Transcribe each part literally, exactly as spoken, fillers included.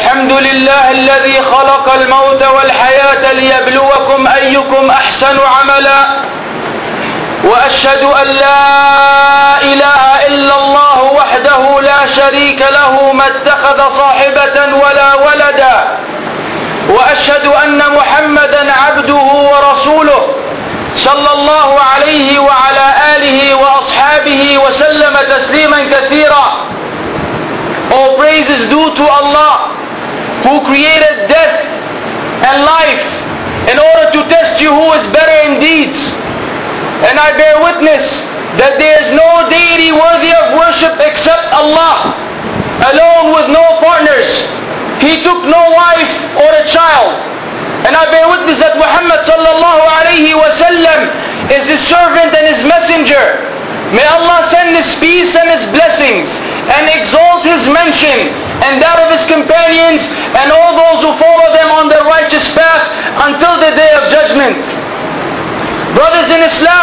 الحمد لله الذي خلق الموت والحياة ليبلوكم أيكم أحسن عملا وأشهد أن لا إله إلا الله وحده لا شريك له ما اتخذ صاحبة ولا ولدا وأشهد أن محمدا عبده ورسوله صلى الله عليه وعلى آله وأصحابه وسلم تسليما كثيرا. All praise is due to Allah who created death and life in order to test you who is better in deeds. And I bear witness that there is no deity worthy of worship except Allah, alone with no partners. He took no wife or a child. And I bear witness that Muhammad sallallahu alayhi wa sallam is his servant and his messenger. May Allah send his peace and his blessings and exalt his mention and that of his companions and all those who follow them on their righteous path until the day of judgment. Brothers in Islam,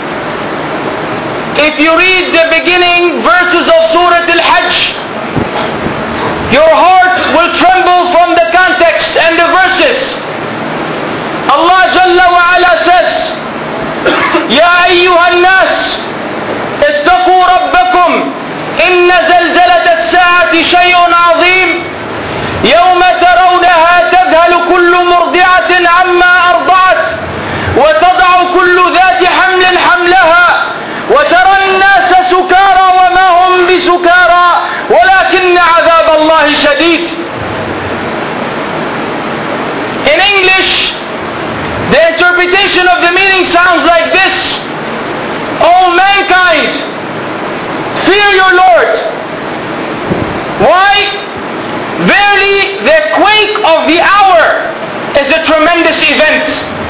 if you read the beginning verses of Surah Al-Hajj, your heart will tremble from the context and the verses. Allah Jalla wa Ala says, Ya ayyuhan nas, ittaqu rabbakum, inna zalzalat as-sa'ati shay'un 'azim, yawma tarawnaha tadhalu kullu murdi'atin 'amma arda'at, wa tad'u kullu dhati hamlin hamlaha, wa tara an-nasa sukara wa ma hum bisukara, walakinna 'adhab Allahi shadid. In English, the interpretation of the meaning sounds like this: O mankind, fear your Lord. Why? Verily, the quake of the hour is a tremendous event.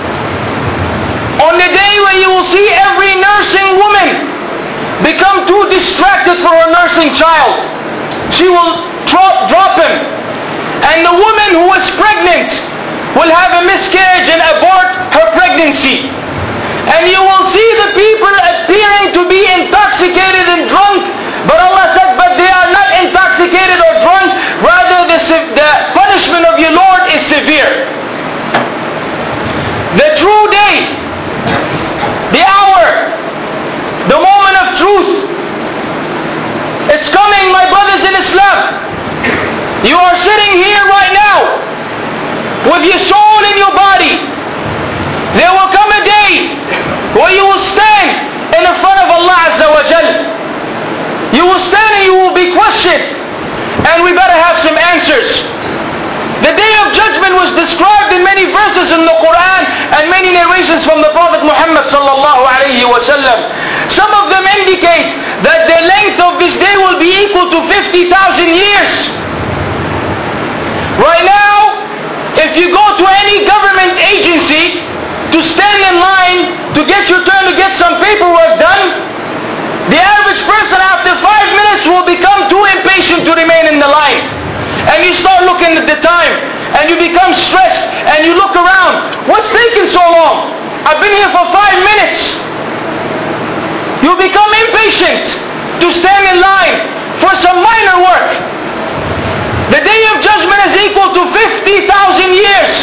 On the day when you will see every nursing woman become too distracted for her nursing child, she will drop, drop him. And the woman who is pregnant will have a miscarriage and abort her pregnancy. And you will see the people appearing to be intoxicated and drunk, but Allah said, but they are not intoxicated or drunk, rather the, the punishment of your Lord is severe. The true day, the hour, the moment of truth, it's coming, my brothers in Islam. You are sitting here right now with your soul in your body. There will come a day where you will stand in front of Allah Azza wa Jal. You will stand and you will be questioned, and we better have some answers. The day of judgment was described in many verses in the Quran and many narrations from the Prophet Muhammad sallallahu alayhi wa sallam. Some of them indicate that the length of this day will be equal to fifty thousand years. Right now, if you go to any government agency to stand in line to get your turn to get some paperwork done, the average person after five minutes will become too impatient to remain in the line. And you start looking at the time, and you become stressed, and you look around. What's taking so long? I've been here for five minutes. You become impatient to stand in line for some minor work. The day of judgment is equal to fifty thousand years.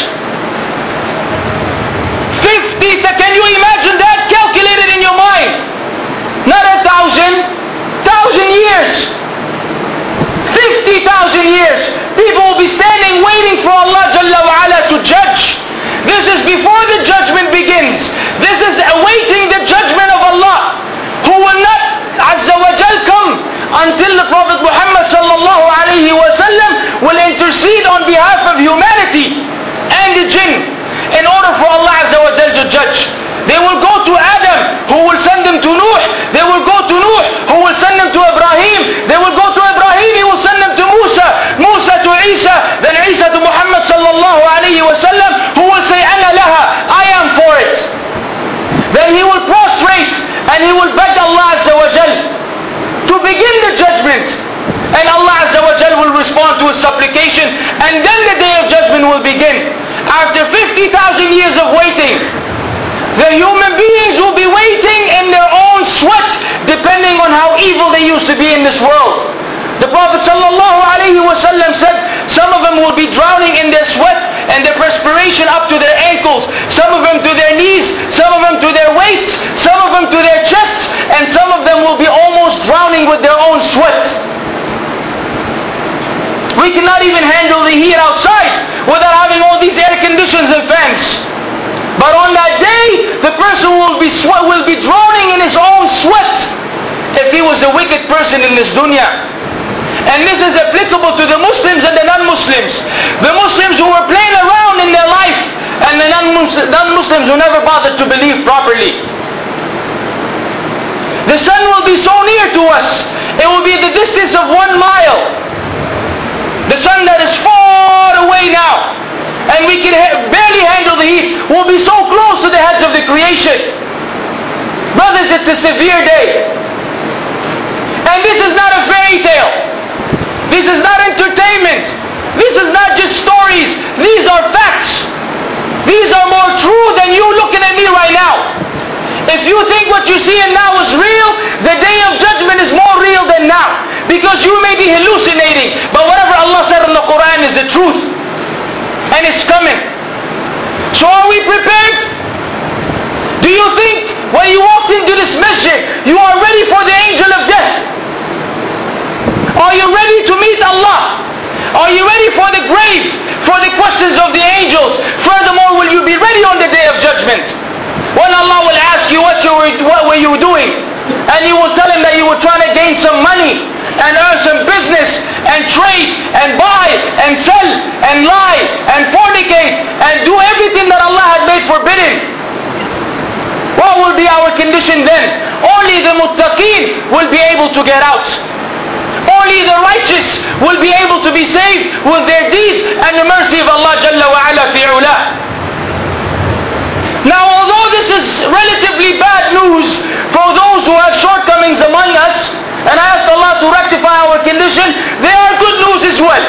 fifty, can you imagine that calculated in your mind? Not a thousand, thousand years. fifty thousand years. People will be standing waiting for Allah Jalla wa Ala to judge. This is before the judgment begins. This is awaiting the judgment of Allah, who will not Azza wa Jal come until the Prophet Muhammad sallallahu alayhi wa sallam will intercede on behalf of humanity and the jinn in order for Allah Azza wa Jal to judge. They will go to Adam, who will send them to Nuh. They will go to Nuh, who will send them to Ibrahim. They will go to Ibrahim, he will send them to Musa. Musa to Isa, then Isa to Muhammad sallallahu alayhi wa sallam, who will say, Ana laha, I am for it. Then he will prostrate and he will beg Allah Azza wa Jal to begin the judgment. And Allah Azza wa Jal will respond to his supplication, and then the day of judgment will begin. After fifty thousand years of waiting, the human beings will be waiting in their own sweat, depending on how evil they used to be in this world. The Prophet sallallahu alaihi wasallam said, Some of them will be drowning in their sweat and their perspiration up to their ankles. Some of them to their knees. Some of them to their waists. Some of them to their chests. And some of them will be almost drowning with their own sweat. We cannot even handle the heat outside without having all these air conditions and fans. But on that day, the person will be sweat, will be drowning in his own sweat if he was a wicked person in this dunya. And this is applicable to the Muslims and the non-Muslims. The Muslims who were playing around in their life, and the non-Muslims who never bothered to believe properly. The sun will be so near to us, it will be the distance of one mile. The sun that is far away now, and we can ha- barely handle the heat, will be so close to the heads of the creation. Brothers, it's a severe day. And this is not a fairy tale. This is not entertainment. This is not just stories. These are facts. These are more true than you looking at me right now. If you think what you see now is real, the day of judgment is more real than now. Because you may be hallucinating. But whatever Allah said in the Quran is the truth. And it's coming. So are we prepared? Do you think when you walked into this masjid, you are ready for the angel of death? Are you ready to meet Allah? Are you ready for the grave? For the questions of the angels? Furthermore, will you be ready on the day of judgment? When Allah will ask you what, you were, what were you doing? And you will tell him that you were trying to gain some money and earn some business and trade and buy and sell and lie and fornicate and do everything that Allah had made forbidden. What will be our condition then? Only the muttaqeen will be able to get out. Only the righteous will be able to be saved with their deeds and the mercy of Allah Jalla wa Ala fi ula. Now, although this is relatively bad news for those who have shortcomings among us, and I ask Allah to rectify our condition, there are good news as well.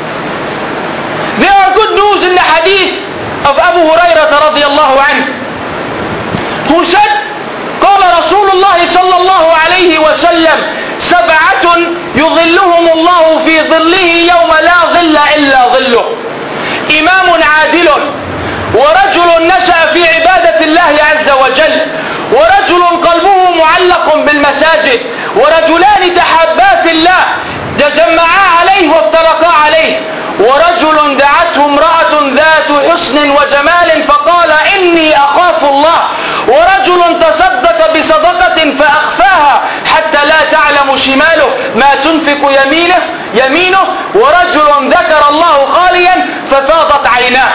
There are good news in the hadith of Abu Hurairah radiallahu anhu, who said, قال رسول الله صلى الله عليه وسلم سبعة يظلهم الله في ظله يوم لا ظل إلا ظله إمام عادل ورجل نشأ في عبادة الله عز وجل ورجل قلبه معلق بالمساجد ورجلان تحابا في الله تجمعا عليه وافترقا عليه ورجل دعته امرأة ذات حسن وجمال فقال إني أخاف الله ورجل تصدق بصدقة فأخفاها حتى لا تعلم شماله ما تنفق يمينه يمينه ورجل ذكر الله خاليا ففاضت عيناه.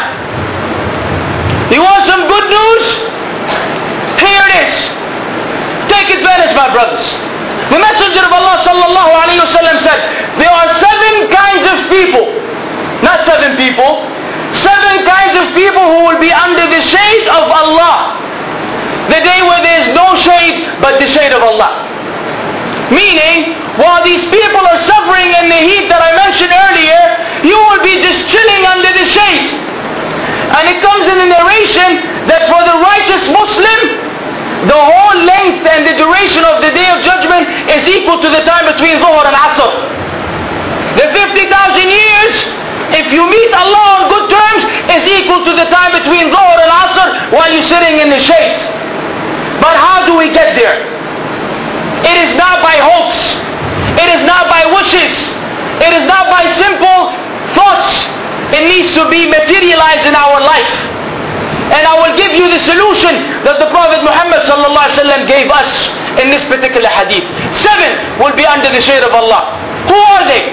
You want some good news? Here it is. Take advantage, my brothers. The Messenger of Allah sallallahu alayhi wa sallam said, there are seven kinds of people, not seven people, seven kinds of people who will be under the shade of Allah. The day where there is no shade but the shade of Allah. Meaning, while these people are suffering in the heat that I mentioned earlier, you will be just chilling under the shade. And it comes in the narration that for the righteous Muslim, the whole length and the duration of the day of judgment is equal to the time between Dhuhr and Asr. The fifty thousand years, if you meet Allah on good terms, is equal to the time between Dhuhr and Asr while you're sitting in the shade. But how do we get there? It is not by hopes. It is not by wishes. It is not by simple thoughts. It needs to be materialized in our life. And I will give you the solution that the Prophet Muhammad sallallahu alaihi wasallam gave us in this particular hadith. Seven will be under the shade of Allah. Who are they?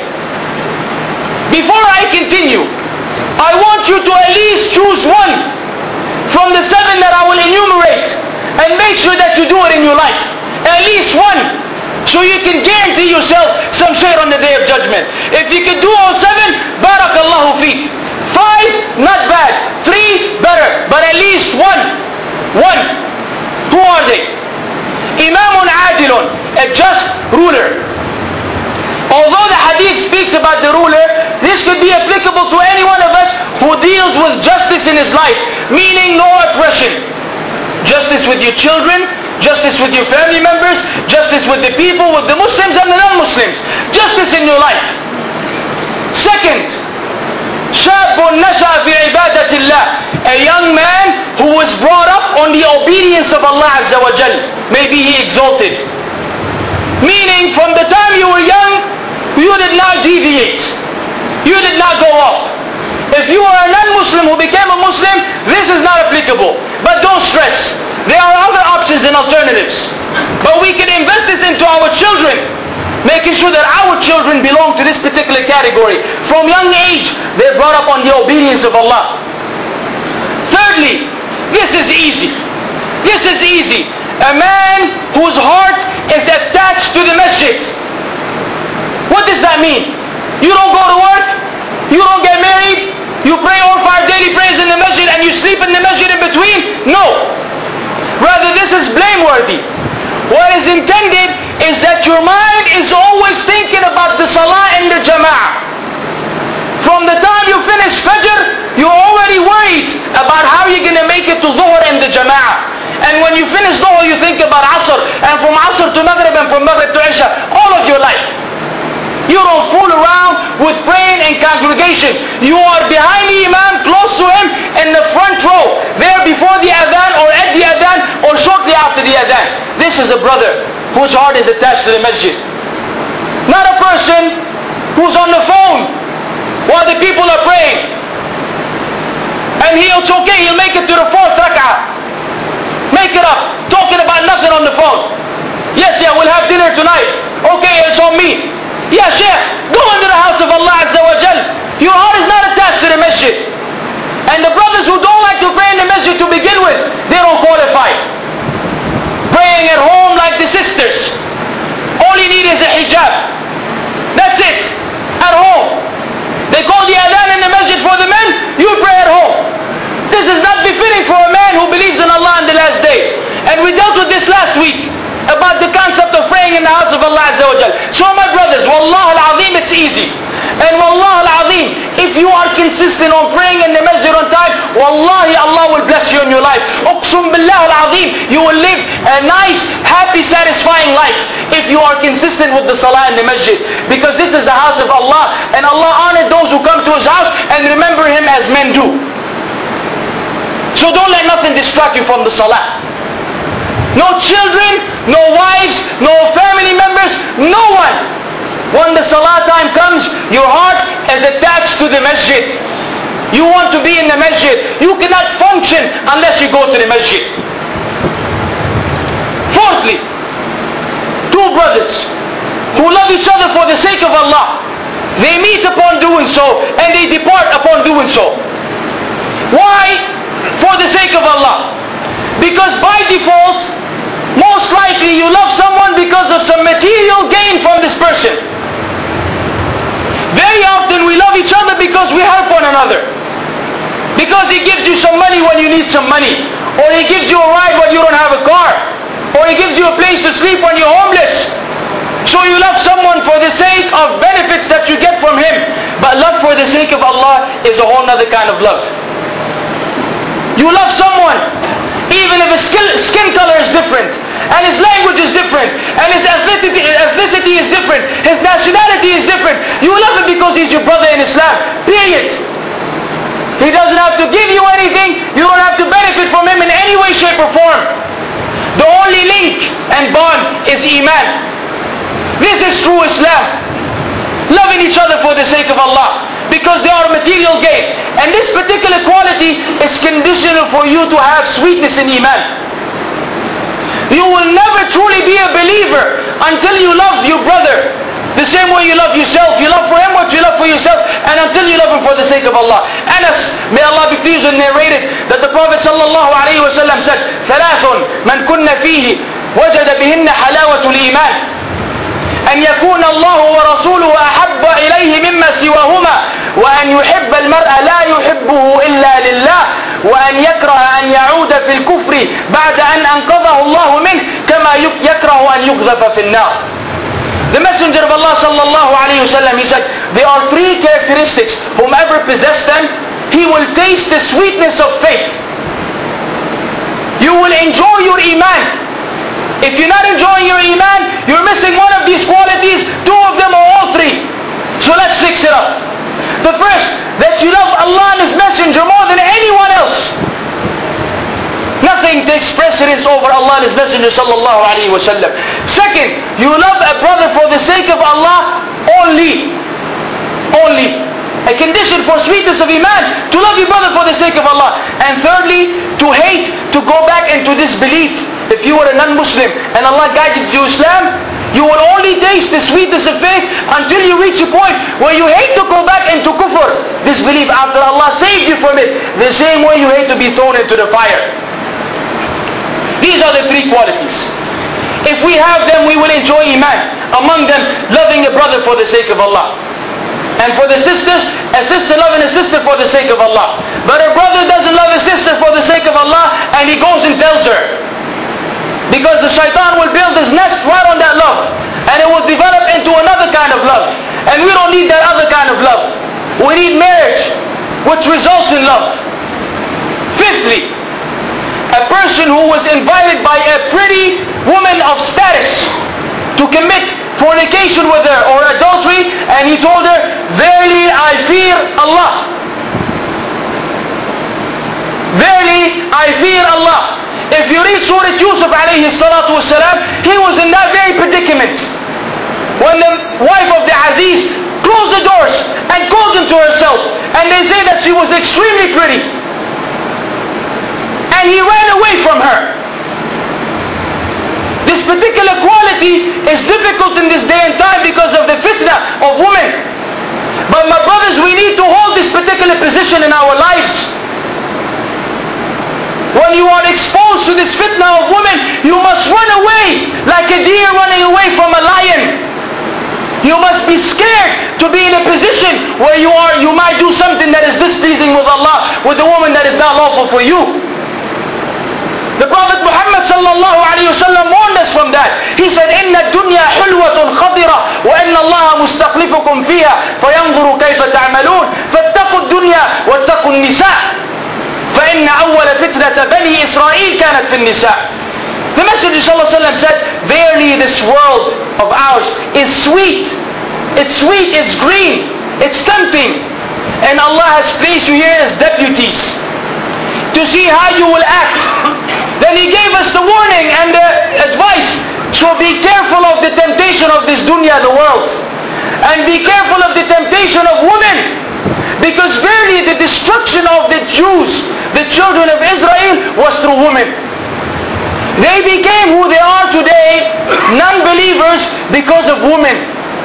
Before I continue, I want you to at least choose one from the seven that I will enumerate and make sure that you do it in your life. At least one. So you can guarantee yourself some share on the day of judgment. If you can do all seven, barakallahu feek. Five, not bad. Three, better. But at least one. One. Who are they? Imamun adilun, a just ruler. Although the hadith speaks about the ruler, this could be applicable to any one of us who deals with justice in his life. Meaning no oppression. Justice with your children, justice with your family members, justice with the people, with the Muslims and the non-Muslims. Justice in your life. Second, شاب نشأ في عبادة الله, a young man who was brought up on the obedience of Allah Azza wa Jal, may be He exalted. Meaning from the time you were young, you did not deviate, you did not go up. If you are a non-Muslim who became a Muslim, this is not applicable. But don't stress, there are other options and alternatives. But we can invest this into our children, making sure that our children belong to this particular category. From young age, they're brought up on the obedience of Allah. Thirdly, this is easy. This is easy. A man whose heart is attached to the masjid. What does that mean? You don't go to work, you don't get married, you pray all five daily prayers in the masjid and you sleep in the masjid in between? No. Rather, this is blameworthy. What is intended is that your mind is always thinking about the salah and the jama'ah. From the time you finish Fajr, you're already worried about how you're going to make it to Dhuhr and the jama'ah. And when you finish Dhuhr, you think about Asr. And from Asr to Maghrib and from Maghrib to Isha. All of your life. You don't fool around with praying in congregation. You are behind the Imam, close to him, in the front row. There before the Adhan or at the Adhan or shortly after the Adhan. This is a brother whose heart is attached to the masjid. Not a person who's on the phone while the people are praying. And he'll, it's okay, he'll make it to the fourth rak'ah. Make it up, talking about nothing on the phone. Yes, yeah, we'll have dinner tonight. Okay, it's on me. Yeah, Sheikh, go into the house of Allah Azza wa Jal. Your heart is not attached to the masjid. And the brothers who don't like to pray in the masjid to begin with, they don't qualify. Praying at home like the sisters. All you need is a hijab. That's it. At home. They call the adhan in the masjid for the men, you pray at home. This is not befitting for a man who believes in Allah on the last day. And we dealt with this last week, about the concept of praying in the house of Allah Azza wa Jal. So my brothers, Wallah al-Azim, it's easy. And Wallah al-Azim, if you are consistent on praying in the masjid on time, Wallahi, Allah will bless you in your life. Uqsum billah al-Azim, you will live a nice, happy, satisfying life if you are consistent with the salah in the masjid. Because this is the house of Allah, and Allah honored those who come to His house and remember Him as men do. So don't let nothing distract you from the salah. No children, no wives, no family members, no one. When the salah time comes, your heart is attached to the masjid. You want to be in the masjid. You cannot function unless you go to the masjid. Fourthly, two brothers who love each other for the sake of Allah, they meet upon doing so and they depart upon doing so. Why? For the sake of Allah. Because by default, most likely you love someone because of some material gain from this person. Very often we love each other because we help one another. Because he gives you some money when you need some money. Or he gives you a ride when you don't have a car. Or he gives you a place to sleep when you're homeless. So you love someone for the sake of benefits that you get from him. But love for the sake of Allah is a whole other kind of love. You love someone even if his skin, skin color is different, and his language is different, and his ethnicity, ethnicity is different, his nationality is different. You love him because he's your brother in Islam. Period. He doesn't have to give you anything. You don't have to benefit from him in any way, shape or form. The only link and bond is Iman. This is true Islam. Loving each other for the sake of Allah. Because they are material gain. And this particular quality is conditional for you to have sweetness in Iman. You will never truly be a believer until you love your brother the same way you love yourself. You love for him what you love for yourself, and until you love him for the sake of Allah. Anas, may Allah be pleased with, narrated that the Prophet sallallahu alayhi wa sallam said, ثلاث من كن فيه وجد بهن حلاوة الإيمان أن يكون الله ورسوله أحب إليه مما سواهما وأن يحب المرء لا يحبه إلا لله وأن يكره أن يعود في الكفر بعد أن أنقذه الله منه كما يكره أن يقذف في النار. The Messenger of Allah sallallahu alayhi wa sallam, he said, there are three characteristics. Whomever possess them, he will taste the sweetness of faith. You will enjoy your Iman. If you're not enjoying your Iman, you're missing one of these qualities, two of them or all three. So let's fix it up. The first, that you love Allah and His Messenger more than anyone else. Nothing takes precedence over Allah and His Messenger sallallahu alaihi wasallam. Second, you love a brother for the sake of Allah only. Only. A condition for sweetness of Iman, to love your brother for the sake of Allah. And thirdly, to hate, to go back into disbelief. If you were a non-Muslim and Allah guided you to Islam, you will only taste the sweetness of faith until you reach a point where you hate to go back into kufr, disbelief, after Allah saved you from it, the same way you hate to be thrown into the fire. These are the three qualities. If we have them, we will enjoy Iman. Among them, loving a brother for the sake of Allah. And for the sisters, a sister loving a sister for the sake of Allah. But a brother doesn't love his sister for the sake of Allah, and he goes and tells her. Because the shaitan will build his nest right on that love. And it will develop into another kind of love. And we don't need that other kind of love. We need marriage, which results in love. Fifthly, a person who was invited by a pretty woman of status to commit fornication with her or adultery, and he told her, verily I fear Allah. Verily I fear Allah. If you read Surah Yusuf alayhi salatu wasalam, he was in that very predicament. When the wife of the Aziz closed the doors and called him to herself, and they say that she was extremely pretty, and he ran away from her. This particular quality is difficult in this day and time because of the fitna of women. But my brothers, we need to hold this particular position in our lives. When you are exposed to this fitna of women, you must run away like a deer running away from a lion. You must be scared to be in a position where you are, you might do something that is displeasing with Allah, with a woman that is not lawful for you. The Prophet Muhammad sallallahu alayhi wa sallam warned us from that. He said, إِنَّ الدُّنْيَا حُلْوَةٌ خَضِرَةٌ وَإِنَّ اللَّهَ مُسْتَخْلِفُكُمْ فِيهَا فَيَنْظُرُ كَيْفَ تَعْمَلُونَ فَاتَّقُوا الدُّنْيا وَاتَّقُوا النِّسَاءَ فَإِنَّ أَوَّلَ فِتْنَةَ بَنِي إِسْرَائِيلَ كَانَتْ فِي النِّسَاءِ. The Messenger sallallahu alayhi wa sallam said, verily this world of ours is sweet. It's sweet, it's green, it's tempting. And Allah has placed you here as deputies to see how you will act. Then He gave us the warning and the advice. So be careful of the temptation of this dunya, the world. And be careful of the temptation of women. Because verily the destruction of the Jews, the children of Israel, was through women. They became who they are today, non-believers, because of women.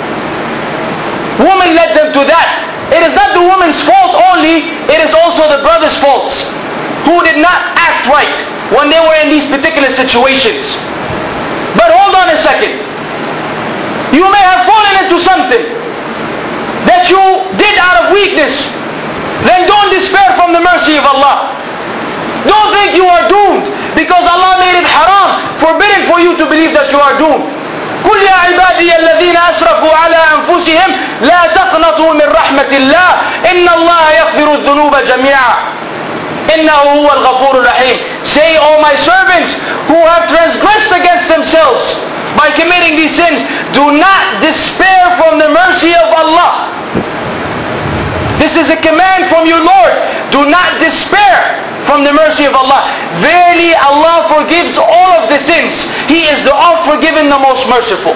Women led them to that. It is not the woman's fault only, it is also the brother's fault, who did not act right when they were in these particular situations. But hold on a second. You may have fallen into something that you did out of weakness. Then don't despair from the mercy of Allah. Don't think you are doomed because Allah made it haram, forbidden for you to believe that you are doomed. قل يا عبادي الذين أسرفوا على أنفسهم لا تقنطوا من رحمة الله إن الله يغفر الذنوب جميعا إنه هو الغفور الرحيم. Say, O my servants who have transgressed against themselves by committing these sins, do not despair from the mercy of Allah. This is a command from your Lord. Do not despair from the mercy of Allah. Verily Allah forgives all of the sins. He is the oft-forgiven, the most merciful.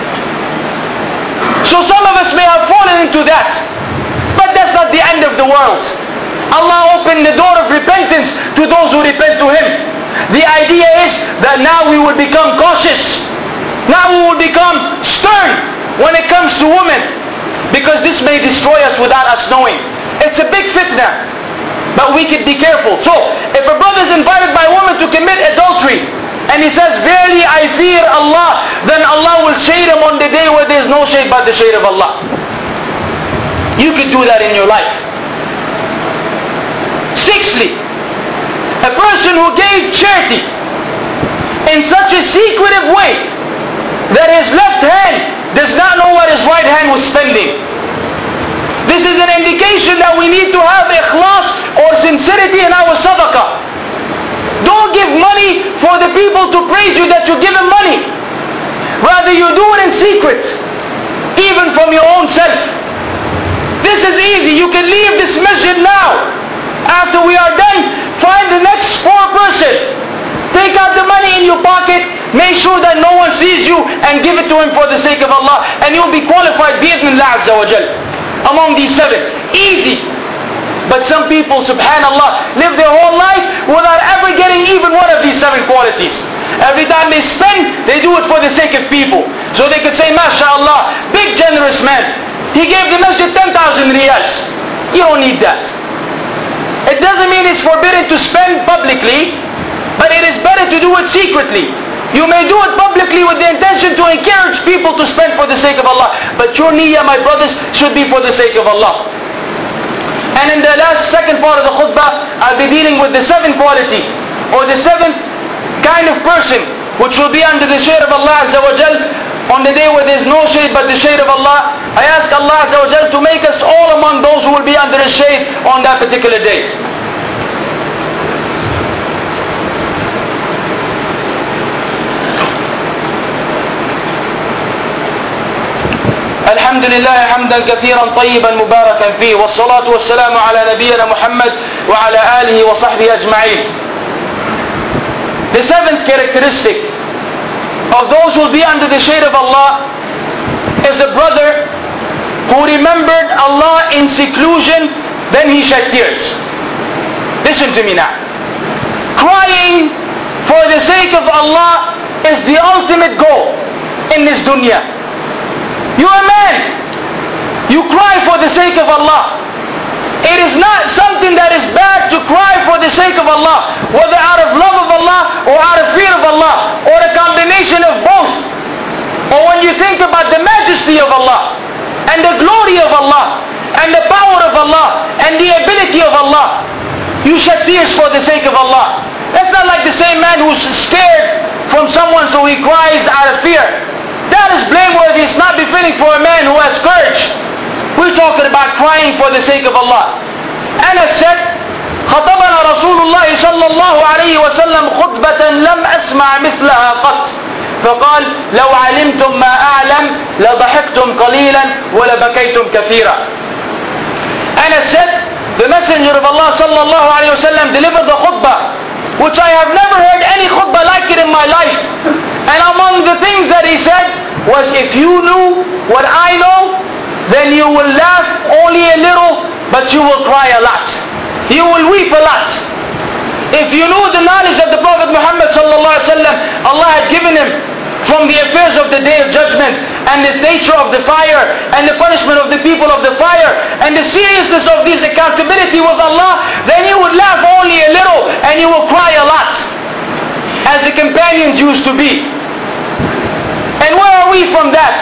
So some of us may have fallen into that. But that's not the end of the world. Allah opened the door of repentance to those who repent to Him. The idea is that now we will become cautious. Now we will become stern when it comes to women. Because this may destroy us without us knowing. It's a big fitna. But we can be careful. So, if a brother is invited by a woman to commit adultery, and he says, verily I fear Allah, then Allah will shade him on the day where there is no shade but the shade of Allah. You can do that in your life. Sixthly, a person who gave charity in such a secretive way that his left hand does not know what his right hand was spending. This is an indication that we need to have ikhlas or sincerity in our sadaqah. Don't give money for the people to praise you that you give them money. Rather you do it in secret, even from your own self. This is easy. You can leave this masjid now. After we are done, find the next poor person. Take out the money in your pocket. Make sure that no one sees you and give it to him for the sake of Allah. And you'll be qualified bi'idhnillah azza wa jal among these seven. Easy. But some people, subhanallah, live their whole life without ever getting even one of these seven qualities. Every time they spend, they do it for the sake of people. So they could say, MashaAllah, big generous man. He gave the masjid ten thousand riyals. You don't need that. It doesn't mean it's forbidden to spend publicly, but it is better to do it secretly. You may do it publicly with the intention to encourage people to spend for the sake of Allah. But your niyyah, my brothers, should be for the sake of Allah. And in the last second part of the khutbah, I'll be dealing with the seventh quality, or the seventh kind of person, which will be under the shade of Allah Azza wa Jal on the day where there is no shade but the shade of Allah. I ask Allah Azza wa Jal to make us all among those who will be under His shade on that particular day. الحمد لله حمدا كثيرا طيبا مباركا فيه والصلاة والسلام على نبينا محمد وعلى آله وصحبه أجمعين. The seventh characteristic of those who will be under the shade of Allah is a brother who remembered Allah in seclusion, then he shed tears. Listen to me now. Crying for the sake of Allah is the ultimate goal in this dunya. You are a man. You cry for the sake of Allah. It is not something that is bad to cry for the sake of Allah, whether out of love of Allah or out of fear of Allah, or a combination of both. Or when you think about the majesty of Allah, and the glory of Allah, and the power of Allah, and the ability of Allah, you shed tears for the sake of Allah. That's not like the same man who's scared from someone so he cries out of fear. That is blameworthy. It's not befitting for a man who has courage. We're talking about crying for the sake of Allah. Anas said, خطبنا رسول الله صلى الله عليه وسلم خطبة لم أسمع مثلها قط. فقال لو علمتم ما أعلم لضحكتم قليلا ولبكيتم كثيرا. Anas said, the messenger of Allah صلى الله عليه وسلم delivered the khutbah, which I have never heard any khutbah like it in my life. And among the things that he said was, if you knew what I know, then you will laugh only a little, but you will cry a lot. You will weep a lot. If you knew the knowledge of the Prophet Muhammad sallallahu alaihi wasallam, Allah had given him from the affairs of the Day of Judgment, and the nature of the fire, and the punishment of the people of the fire, and the seriousness of this accountability with Allah, then you would laugh only a little, and you will cry a lot, as the companions used to be. And where are we from that?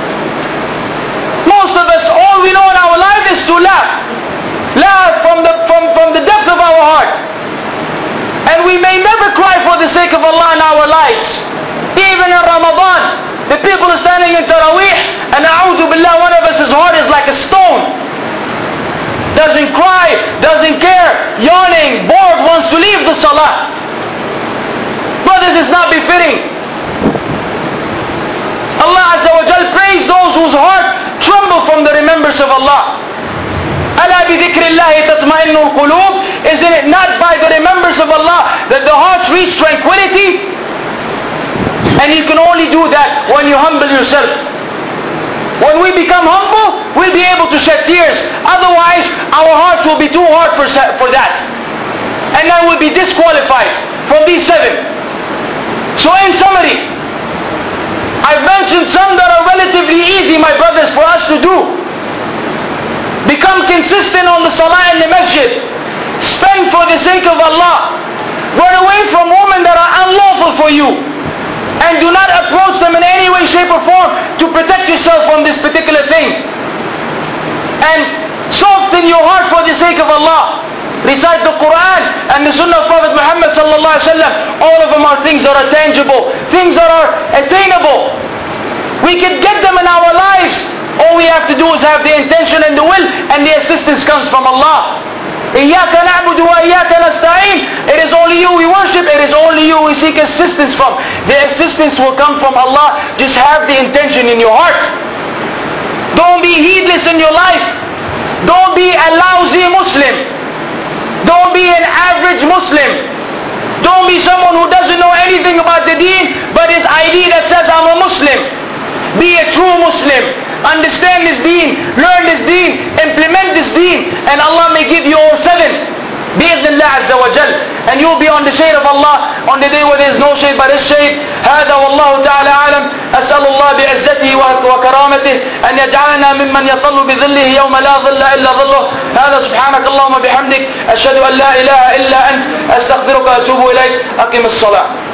Most of us, all we know in our life is to laugh. Laugh from the, from, from the depth of our heart. And we may never cry for the sake of Allah in our lives. Even in Ramadan, the people are standing in Taraweeh, and a'udhu billah, one of us, his heart is like a stone. Doesn't cry, doesn't care, yawning, bored, wants to leave the salah. Brothers, it's not befitting. Allah Azza wa Jal praised those whose heart tremble from the remembrance of Allah. أَلَا بِذِكْرِ اللَّهِ تَطْمَئِنُّ الْقُلُوبِ. Isn't it not by the remembrance of Allah that the hearts reach tranquility? And you can only do that when you humble yourself. When we become humble, we'll be able to shed tears. Otherwise, our hearts will be too hard for, for that. And then we'll be disqualified from these seven. So in summary, I've mentioned some that are relatively easy, my brothers, for us to do. Become consistent on the salah in the masjid. Spend for the sake of Allah. Run away from women that are unlawful for you. And do not approach them in any way, shape or form to protect yourself from this particular thing. And soften your heart for the sake of Allah. Recite the Quran and the Sunnah of Prophet Muhammad sallallahu alaihi wasallam. All of them are things that are tangible, things that are attainable. We can get them in our lives. All we have to do is have the intention and the will, and the assistance comes from Allah. إِيَّاكَ نَعْبُدُ وَإِيَّاكَ نَسْتَعِينُ. It is only you we worship, it is only you we seek assistance from. The assistance will come from Allah. Just have the intention in your heart. Don't be heedless in your life. Don't be a lousy Muslim. Don't be an average Muslim. Don't be someone who doesn't know anything about the deen, but his I D that says I'm a Muslim. Be a true Muslim. Understand this deen, learn this deen, implement this deen, and Allah may give you all seven. بإذن الله عز وجل. And you'll be on the shade of Allah on the day where there is no shade but His shade. هذا والله تعالى أعلم. أسأل الله بعزته وكرامته أن يجعلنا ممن يظل بظله يوم لا ظل إلا ظله. هذا سبحانك اللهم بحمدك أشهد أن لا إله إلا أنت أستغفرك وأتوب إليك. أقم الصلاة.